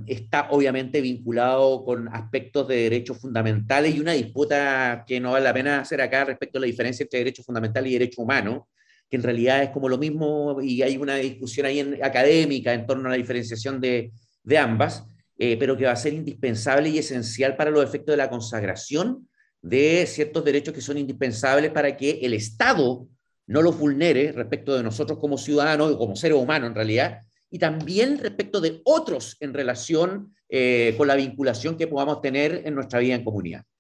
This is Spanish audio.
está obviamente vinculado con aspectos de derechos fundamentales y una disputa que no vale la pena hacer acá respecto a la diferencia entre derechos fundamentales y derechos humanos, que en realidad es como lo mismo y hay una discusión ahí académica en torno a la diferenciación de ambas, pero que va a ser indispensable y esencial para los efectos de la consagración de ciertos derechos que son indispensables para que el Estado no los vulnere respecto de nosotros como ciudadanos o como seres humanos en realidad, y también respecto de otros en relación con la vinculación que podamos tener en nuestra vida en comunidad.